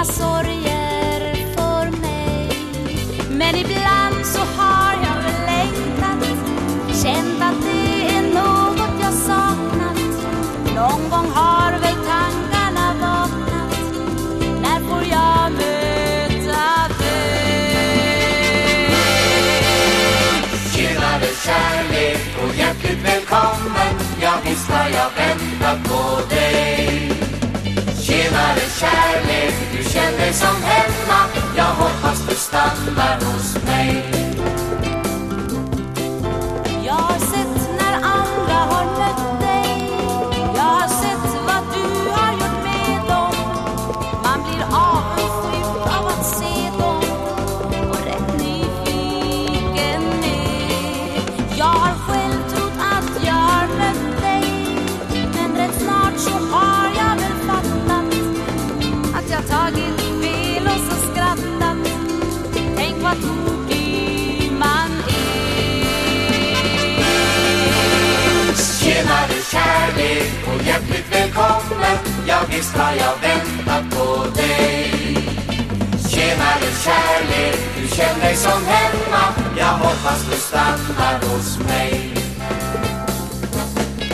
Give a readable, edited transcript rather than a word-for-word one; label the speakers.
Speaker 1: sorger för mig. Men ibland så har jag väl längtat, känt att det är något jag saknat. Någon gång har väl tankarna vaknat, när får jag möta dig?
Speaker 2: Tjenare kärlek och hjärtligt välkommen, ja visst har jag väntat på dig. Tjenare kärlek, du känner dig som hemma, jag hoppas du stannar hos mig.
Speaker 1: Jag har sett när andra har mött dig, jag har sett vad du har gjort med dem. Man blir avundsjuk av att se dem och rätt nyfiken med. Jag har själv trott att jag har mött dig, men rätt snart så har jag väl fattat att jag tagit fel och så skrattat. Tänk vad tokig man är.
Speaker 2: Tjenare kärlek och hjärtligt välkommen, ja visst har jag väntat på dig. Tjenare kärlek, du känner dig som hemma, jag hoppas du stannar hos mig.